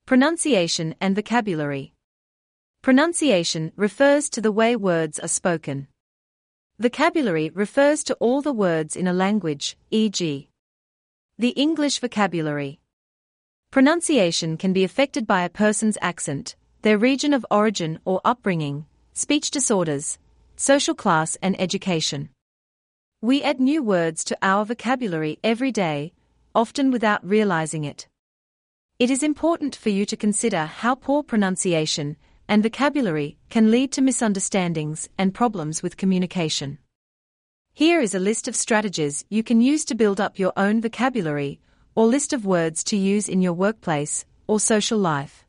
Pronunciation and vocabulary. Pronunciation refers to the way words are spoken. Vocabulary refers to all the words in a language, e.g., the English vocabulary. Pronunciation can be affected by a person's accent, their region of origin or upbringing, speech disorders, social class and education. We add new words to our vocabulary every day, often without realizing it. It is important for you to consider how poor pronunciation and vocabulary can lead to misunderstandings and problems with communication. Here is a list of strategies you can use to build up your own vocabulary or list of words to use in your workplace or social life.